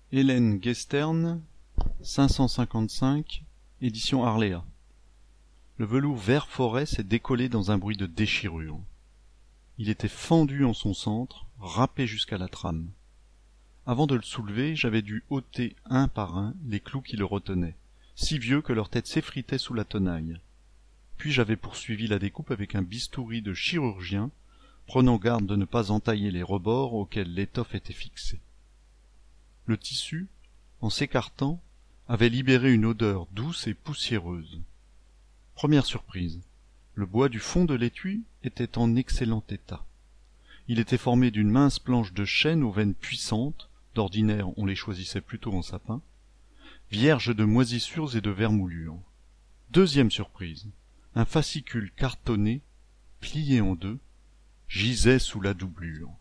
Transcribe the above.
Hélène Guestern, 555, édition Arléa. Le velours vert forêt s'est décollé dans un bruit de déchirure. Il était fendu en son centre, râpé jusqu'à la trame. Avant de le soulever, j'avais dû ôter un par un les clous qui le retenaient, si vieux que leur tête s'effritait sous la tenaille. Puis j'avais poursuivi la découpe avec un bistouri de chirurgien, prenant garde de ne pas entailler les rebords auxquels l'étoffe était fixée. Le tissu, en s'écartant, avait libéré une odeur douce et poussiéreuse. Première surprise, le bois du fond de l'étui était en excellent état. Il était formé d'une mince planche de chêne aux veines puissantes, d'ordinaire on les choisissait plutôt en sapin, vierge de moisissures et de vermoulures. Deuxième surprise, un fascicule cartonné, plié en deux, gisait sous la doublure.